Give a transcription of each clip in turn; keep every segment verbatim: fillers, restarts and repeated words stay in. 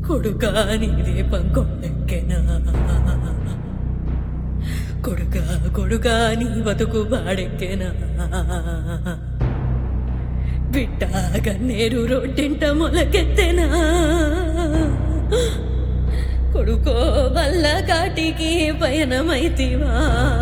కొడుకా నీ దీపం కొండెక్కెనా, కొడుకా కొడుకా నీ బతుకు బాడెక్కెనా, బిడ్డ గన్నేరు రొడ్డింట మొలకెత్తెనా, కొడుకో వల్ల కాటికి పయనమైతివా.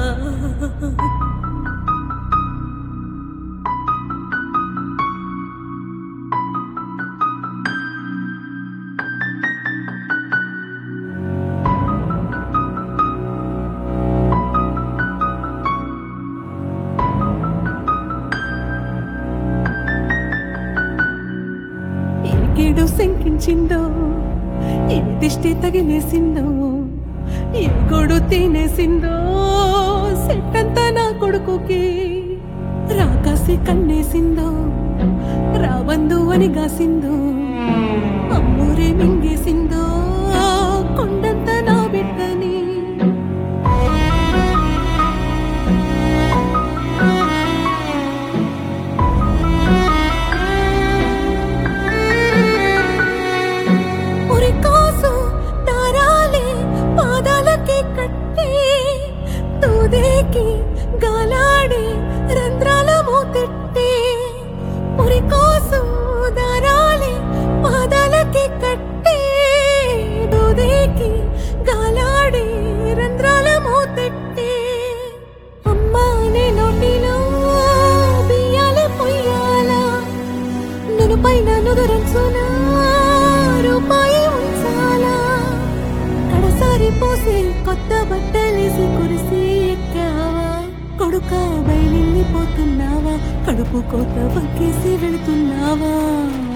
ఏడు శంకించిందో, ఏ దిష్టి తగిలేసిందో, ఏ గొడు తినేసిందో, సెట్టంతా నా కొడుకుకి రాకాసి కన్నేసిందో, రాబందు అని గాసిందో, అమ్మూరే మింగేసిందో, కొండంతా నా బిడ్డని. గాలాడే రంధ్రాల మూతెట్టే ఉరి కోసం దారాలే పాదాలకి కట్టే, దూదేకి గాలాడే రంధ్రాల మూతెట్టే. అమ్మా నే నోటిలో బియ్యాలే పొయ్యాలా, నేను పైన నుదురంచునా రూపాయి ఉంచాలా, కడసారి పోసి కొత్త బట్టలేసి కురిసి ఎక్కావా, కొడుకా బయలుపోతున్నావా, కడుపు కోత వక్కేసి వెళుతున్నావా.